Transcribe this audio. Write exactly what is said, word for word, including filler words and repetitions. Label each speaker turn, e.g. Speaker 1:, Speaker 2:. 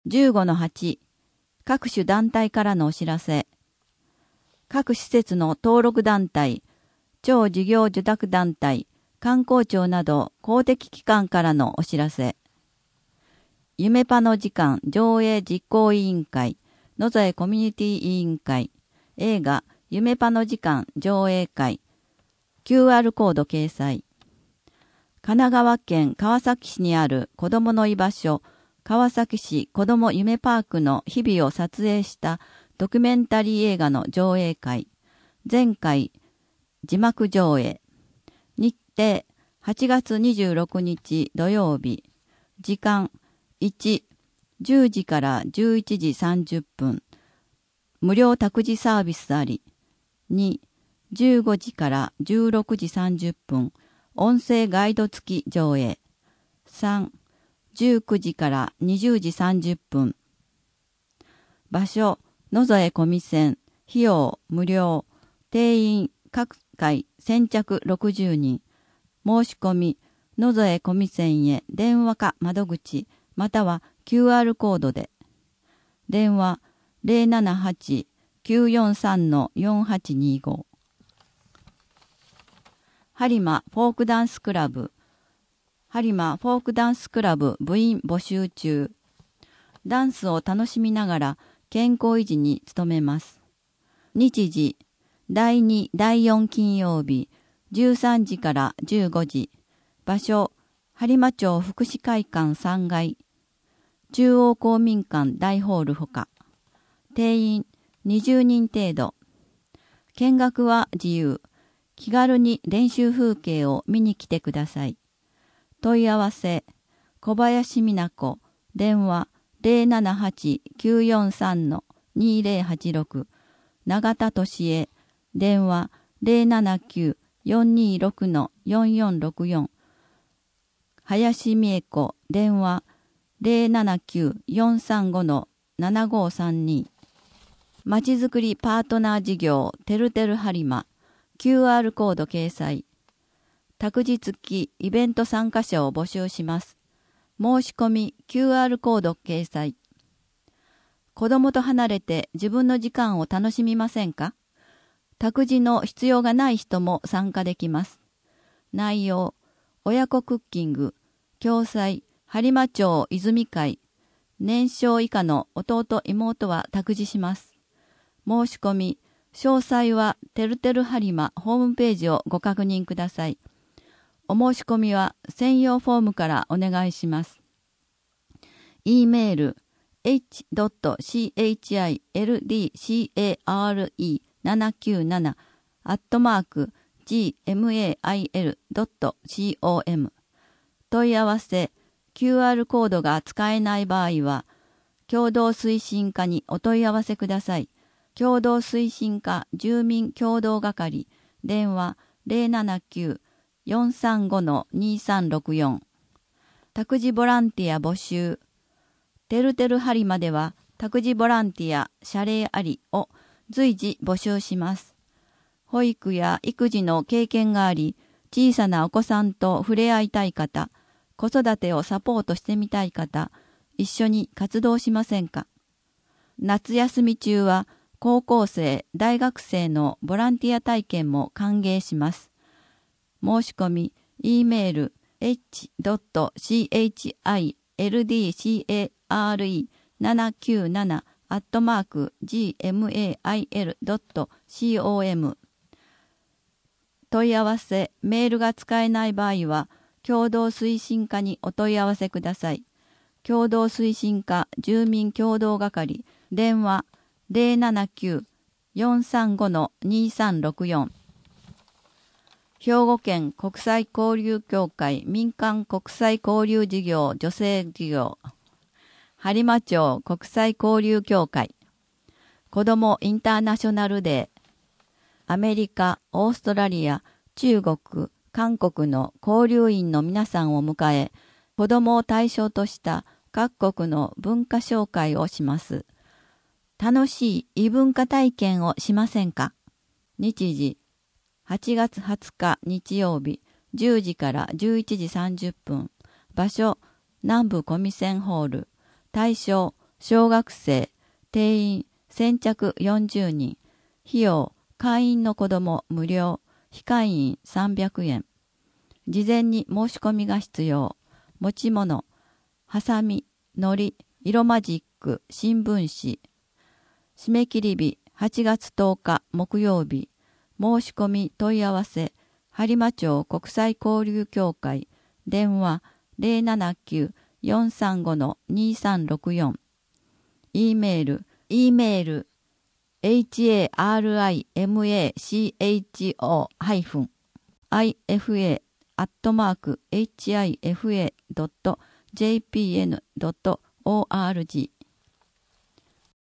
Speaker 1: じゅうごのはち、各種団体からのお知らせ。各施設の登録団体、超事業受託団体、観光庁など公的機関からのお知らせ。夢パの時間上映実行委員会、野添コミュニティ委員会、映画夢パの時間上映会、キューアール コード掲載。神奈川県川崎市にある子どもの居場所、川崎市子ども夢パークの日々を撮影したドキュメンタリー映画の上映会。前回、字幕上映。日程、はちがつにじゅうろくにち土曜日。時間、いち、じゅうじからじゅういちじさんじゅっぷん。無料託児サービスあり。に、じゅうごじからじゅうろくじさんじゅっぷん。音声ガイド付き上映。さん、じゅうくじからにじゅうじさんじゅっぷん。場所、野添小見線。費用、無料。定員、各回先着ろくじゅうにん。申し込み、野添小見線へ電話か窓口、または キューアール コードで。電話 ゼロななはち きゅうよんさん よんはちにご。播磨フォークダンスクラブ。播磨フォークダンスクラブ部員募集中。ダンスを楽しみながら健康維持に努めます。日時、だいに、だいよん金曜日、じゅうさんじからじゅうごじ。場所、播磨町福祉会館さんがい。中央公民館大ホールほか。定員にじゅうにん程度。見学は自由。気軽に練習風景を見に来てください。問い合わせ、小林美奈子、電話 ゼロななはち きゅうよんさん にゼロはちろく、永田俊恵、電話 ゼロななきゅう よんにろく よんよんろくよん、林美恵子、電話 ゼロななきゅう よんさんご ななごさんに、まちづくりパートナー事業てるてる播磨、キューアール コード掲載。託児付きイベント参加者を募集します。申し込み キューアール コード掲載。子供と離れて自分の時間を楽しみませんか？託児の必要がない人も参加できます。内容、親子クッキング、共済、播磨町泉会、年少以下の弟妹は託児します。申し込み、詳細はてるてる播磨ホームページをご確認ください。お申し込みは専用フォームからお願いします。e メール エイチ シーエイチアイエルディーシーエーアールイーななきゅうなな アットマーク ジーエムエーアイエルドットコム 問い合わせ キューアール コードが使えない場合は共同推進課にお問い合わせください。共同推進課住民共同係電話 ゼロななきゅう よんさんご にさんろくよん。託児ボランティア募集。てるてる播磨では託児ボランティア謝礼ありを随時募集します。保育や育児の経験があり、小さなお子さんと触れ合いたい方、子育てをサポートしてみたい方、一緒に活動しませんか？夏休み中は高校生、大学生のボランティア体験も歓迎します。申し込み、E メール エイチ シーエイチアイエルディーシーエーアールイーななきゅうなな アットマーク ジーエムエーアイエルドットコム。問い合わせ、メールが使えない場合は、共同推進課にお問い合わせください。共同推進課住民共同係、電話ゼロななきゅう よんさんご にさんろくよん。兵庫県国際交流協会民間国際交流事業助成事業。播磨町国際交流協会。子どもインターナショナルデー。アメリカ、オーストラリア、中国、韓国の交流員の皆さんを迎え、子どもを対象とした各国の文化紹介をします。楽しい異文化体験をしませんか？日時、はちがつはつか日曜日、じゅうじからじゅういちじさんじゅっぷん。場所、南部小見線ホール。対象、 小学生、定員、先着よんじゅうにん。費用、会員の子ども無料、非会員さんびゃくえん。事前に申し込みが必要。持ち物、ハサミ、のり、色マジック、新聞紙。締め切り日、はちがつとおか木曜日。申し込み問い合わせ、播磨町国際交流協会。電話 ゼロななきゅう よんさんご にさんろくよん。E メール、E メール、harima-cho-ifa アットマーク hifa ドット jpn ドット org